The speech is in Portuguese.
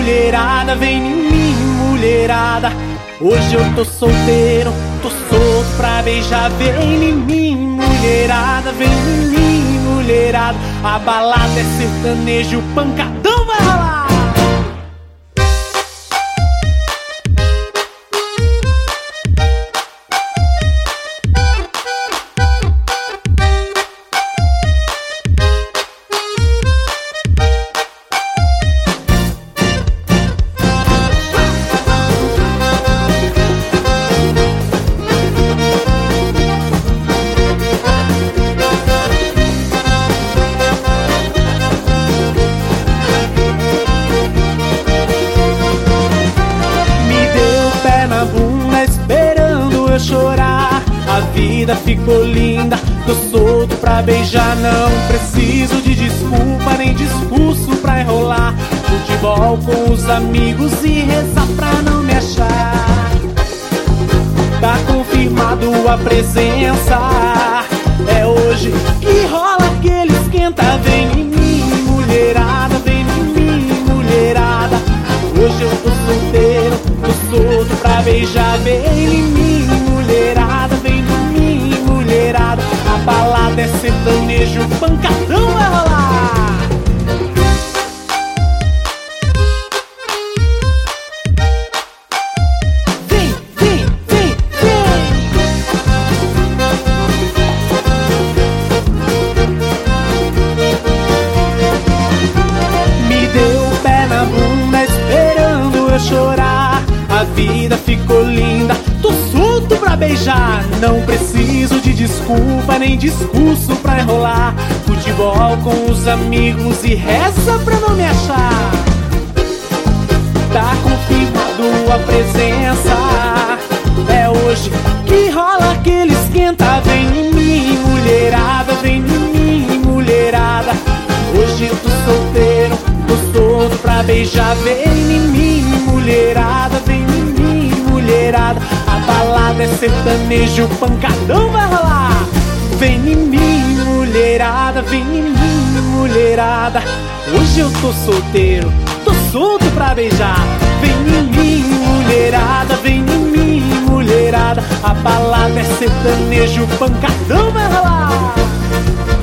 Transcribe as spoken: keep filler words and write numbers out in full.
mulherada, vem em mim, mulherada. Hoje eu tô solteiro, tô solto pra beijar. Vem em mim, mulherada, vem em mim, mulherada. A balada é sertanejo, pancadão vai rolar. Chorar, a vida ficou linda, tô solto pra beijar. Não preciso de desculpa nem discurso pra enrolar. Futebol com os amigos e rezar pra não me achar. Tá confirmado a presença, é hoje que rola aquele esquenta. Vem em mim, mulherada, vem em mim, mulherada. Hoje eu tô solteiro, tô solto pra beijar. Vem em mim, mulherada, vem em mim, mulherada. A balada é sertanejo, pancadão vai rolar. Vem, vem, vem, vem. Me deu o pé na bunda esperando eu chorar. A vida ficou linda, tô solto pra beijar. Não preciso de desculpa nem discurso pra enrolar. Futebol com os amigos e reza pra não me achar. Tá confirmado a presença, é hoje que rola aquele esquenta. Vem em mim, mulherada, vem em mim, mulherada. Hoje eu tô solteiro, tô solto pra beijar. Vem em mim, mulherada, vem em mim, mulherada. A balada é sertanejo, pancadão vai rolar. Vem em mim, mulherada, vem em mim, mulherada. Hoje eu tô solteiro, tô solto pra beijar. Vem em mim, mulherada, vem em mim, mulherada. A balada é sertanejo, pancadão vai rolar.